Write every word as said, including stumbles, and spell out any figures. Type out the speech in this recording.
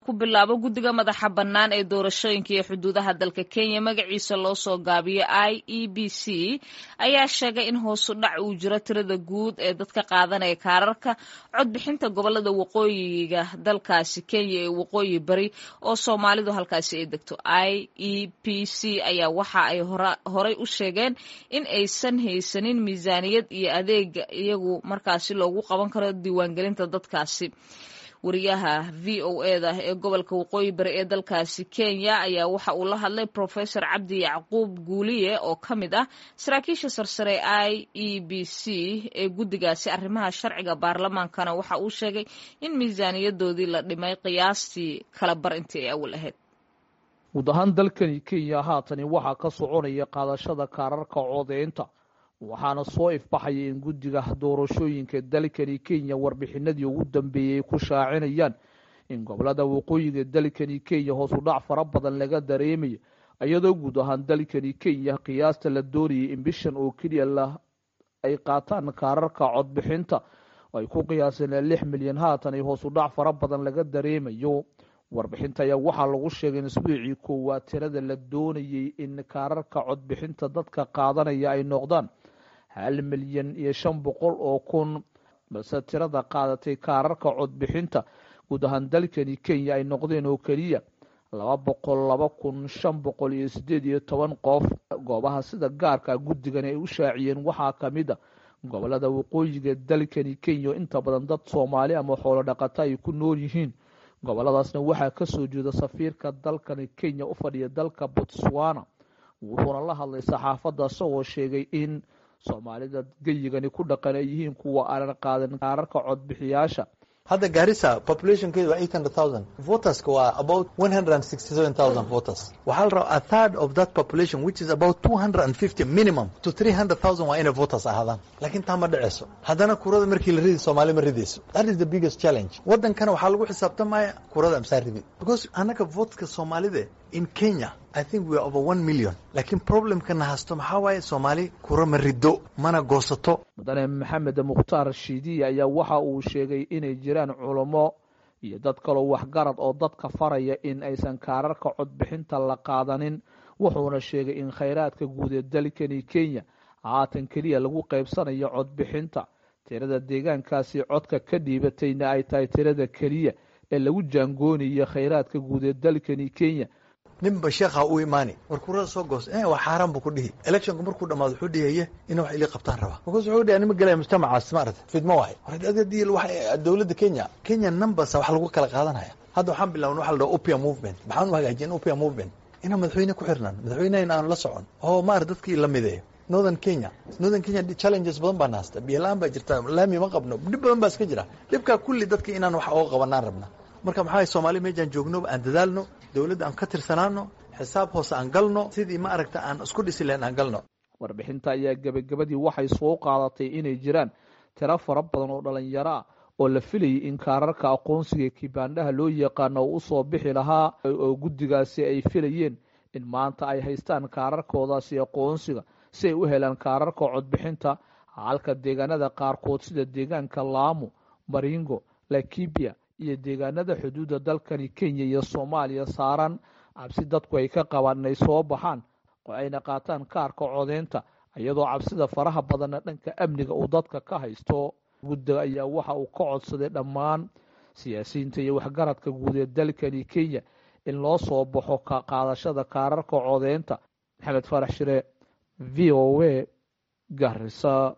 ku bilaabo guddiga madaxa bannaan ee doorashooyinka iyo xuduudaha dalka Kenya magaciisa loo soo gaabiyo I E B C ayaa sheegay in hoos u dhac uu jiro tirada guud ee dadka qaadanaya kaararka codbixinta gobolada waqooyiga dalkaasi Kenya ee waqooyi bari oo Soomaalidu halkaasi ay degto. I E B C ayaa waxa ay horay u sheegeen in aysan haysanin miisaaniyad iyo adeeg iyagu markaasi loogu qaban karo diiwaangelinta dadkaasi. wariyaha V O A da ee gobolka waqooyi bari ee dalkaasi Kenya ayaa waxa uu la hadlay Professor Cabdi Yacquub Guuliye oo kamid ah saraakiisha sarsare I E B C ee guddigaasi arrimaha sharciga baarlamaankana waxa uu sheegay in miisaaniyadoodii la dhimay qiyaastii kala bar intii ay awal ahayd. guud ahaan dalkani Kenya haatan waxa ka soconaya qaadashada kaararka codeynta waxaana soo ifbaxaya in guddiga doorashooyinka dalkani Kenya warbixinadii ugu dambeeyay ku shaacinayaan in gobolada waqooyiga dalkani Kenya hoos u dhac fara badan laga dareemayo iyadoo guud ahaan dalkani Kenya qiyaasta la doonayay in bishan oo kaliya la ay qaataan kaararka codbixinta ay ku qiyaaseen lix milyan haatan ay hoos u dhac fara badan laga dareemayo. warbixinta ayaa waxaa lagu sheegay in isbuucii koowaad tirada la doonayay in kaararka codbixinta dadka qaadanaya ay noqdaan hal milyan iyo shan boqol oo kun balse tirada qaadatay kaararka codbixinta guud ahaan dalkani Kenya ay noqdeen oo kaliya laba boqol laba kun shan boqol iyo sideed iyo toban qof. goobaha sida gaarka guddigan ay u shaaciyeen waxaa kamid ah gobolada waqooyiga dalkani Kenya inta badan dad Soomaali ama xoolo dhaqato ay ku nool yihiin. goboladaasna waxaa ka soo jeeda safiirka dalkani Kenya u fadhiya dalka Botswana wuxuuna la hadlay saxaafadda isagoo sheegay in Soomaalida geyigani ku dhaqan ay yihiin kuwa aan qaadan kaararka codbixiyaasha. hadda Garissa populationkeedu waa eight hundred thousand voters waa about one hundred sixty-seven thousand voters. waxaa la rabaa a third of that population which is about two hundred fifty minimum to three hundred thousand waa inay voters ahaadaan laakiin taa ma dhaceyso. haddana kurada markii la ridi Soomaali ma ridayso. that is the biggest challenge. wadankana waxaa lagu xisaabtamaya kurada amsaa ridi because anaka voteska Soomaalida in Kenya I think we are over one million laakiin problemkana hasto maxaa waaye Soomaali kura ma rido mana goosato. mudane Maxamed Mukhtaar Shidiye ayaa waxa uu sheegay inay jiraan culamo iyo dad kale waxgarad oo dadka faraya in aysan kaararka codbixinta la qaadanin wuxuuna sheegay in khayraadka guud ee dalkani Kenya haatan kaliya lagu qaybsanayo codbixinta tirada deegaankaasi codka ka dhiibatayna ay tahay tirada kaliya ee lagu jaangoonayo khayraadka guud ee dalkani Kenya. ninba sheekha u imaani war kurada soo goos ee waa xaraan buu ku dhihi electionka markuu dhamaado wuxuu dhigaye in wax ili qabtaan raba because wuxuu dhigaa nima galay mujtamacaas maarta fidma waay war adadii wax dawladda Kenya Kenya numbers wax lagu kala qaadanaya. hadda waxaan bilawnay waxa la dhaho opium movement maxaan u hagaajin opium movement ina madaxweyne ku xirnaan madaxweynaha aan la socon oo maar dadkii la mideeyo. northern Kenya northern Kenya challenges badan baa naasta biilaan baa jirta laami ma qabno dib badan baa iska jira dibka kulli dadkii inaan wax oo qabanaan rabna. marka maxay Soomaali meejan joogno aan dadaalno dawladda aan ka tirsanaano xisaab hoos aan galno sidii ma aragta aan isku dhisi leen aan galno. warbixinta ayaa gabagabadii waxay soo qaadatay inay jiraan tiro fara badan oo dhalinyaro ah oo la filayay in kaararka aqoonsiga kibaandhaha loo yaqaano u soo bixi lahaa oo guddigaasi ay filayeen in maanta ay haystaan kaararkoodaasi aqoonsiga si ay u helaan kaararka codbixinta halka deegaanada qaarkood sida deegaanka Lamu, Baringo, Laikipia iyo deegaanada xuduudda dalkani Kenya iyo Soomaaliya saaran cabsi dadku ay ka qabaan inay soo baxaan oo ayna qaataan kaarka codeynta iyadoo cabsida faraha badan dhanka amniga uu dadka ka haysto. guddiga ayaa waxa uu ka codsaday dhammaan siyaasiyiinta iyo waxgaradka guud ee dalkani Kenya in loo soo baxo ka qaadashada kaararka codeynta. Maxamed Farax Shire, V O A, Garissa.